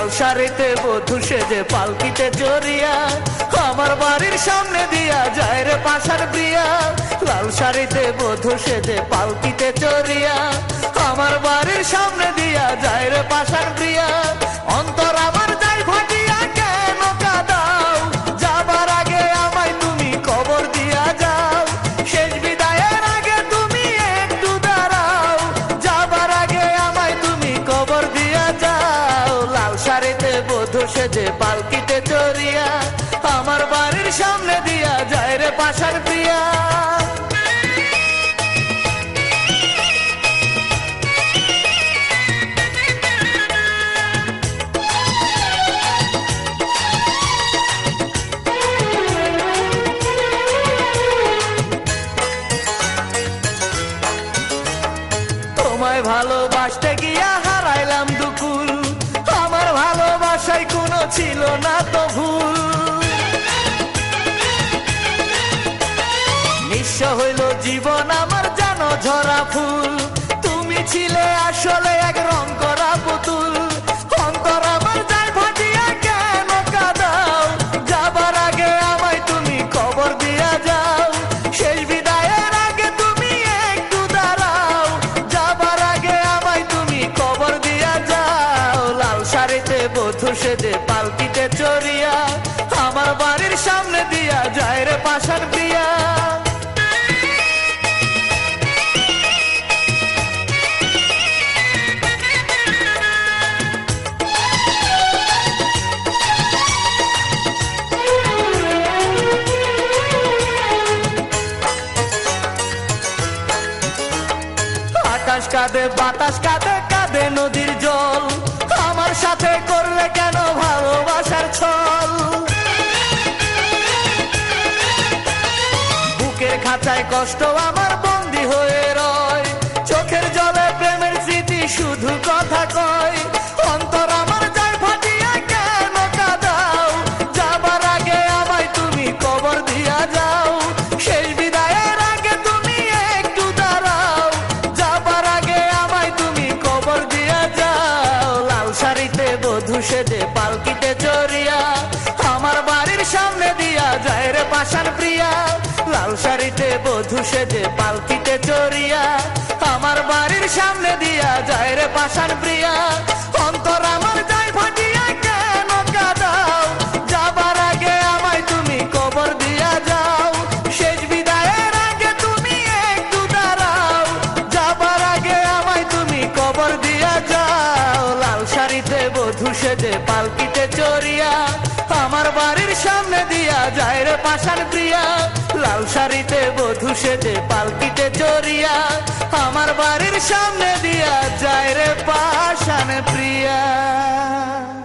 শাড়িতে বধূ সেজে পালকিতে চড়িয়া আমার বাড়ির সামনে দিয়া যায় রে পাশার প্রিয়া। লাল শাড়িতে বধূ সেজে পালকিতে চড়িয়া আমার বাড়ির সামনে দিয়া যায় রে পাশার প্রিয়া। অন্তর আমার যাই ভাটিয়া কেন কাঁদাও, যাবার আগে আমায় তুমি কবর দিয়া যাও। শেষ বিদায়ের আগে তুমি একটু দাঁড়াও, যাবার আগে আমায় তুমি কবর দিয়া যাও। লাল শাড়িতে বধূ সেজে পালকিতে চড়িয়া আমার বাড়ির সামনে দিয়া যায় রে পাশার প্রিয়া। তোমায় ভালোবাসতে গিয়া হারাইলাম দুকুল, আমার ভালোবাসায় কোনো ছিল না তো ভুল। নিঃস্ব হইল জীবন আমার জানো ঝরা ফুল, তুমি ছিলে আসলে এক রং করা পুতুল। অন্তর আমার যায় ফাটিয়া কেন কাঁদাও, যাবার আগে আমায় তুমি কবর দিয়া যাও। শেষ বিদায়ের আগে তুমি একটু দাঁড়াও, যাবার আগে আমায় তুমি কবর দিয়া যাও। লাল শাড়িতে বধূ সেজে পালকিতে চড়িয়া আমার বাড়ির সামনে দিয়া যায় রে পাশার প্রিয়া। আকাশ কাঁদে বাতাস কাঁদে কাঁদে নদীর জল, আমার সাথে করলে কেন ভালোবাসার ছল। বুকের খাঁচায় কষ্ট আমার বন্দী হয়ে রয়, চোখের জলে প্রেমের স্মৃতি শুধু কথা কয়। অন্তর আমার যায় ফাটিয়া কেন কাঁদাও, যাবার আগে আমায় তুমি কবর দিয়া যাও। শেষ বিদায়ের আগে তুমি একটু দাঁড়াও, যাবার আগে আমায় তুমি কবর দিয়া যাও। লাল শাড়িতে বধূ সেজে পালকিতে চড়িয়া আমার বাড়ির সামনে দিয়া যায় রে পাশার প্রিয়া। লাল শাড়িতে বধূ সেজে পালকিতে চড়িয়া আমার বাড়ির সামনে দিয়া যায় রে পাশার প্রিয়া। অন্তর আমার যায় ফাটিয়া কেন কাঁদাও, যাবার আগে আমায় তুমি কবর দিয়া যাও। শেষ বিদায়ের আগে তুমি একটু দাঁড়াও, যাবার আগে আমায় তুমি কবর দিয়া যাও। লাল শাড়িতে বধূ সেজে পালকিতে চড়িয়া আমার বাড়ির সামনে দিয়া যায় রে পাশার প্রিয়া। লাল শাড়িতে বধূ সেজে পালকিতে চড়িয়া আমার বাড়ির সামনে দিয়া যায় রে পাশান প্রিয়া।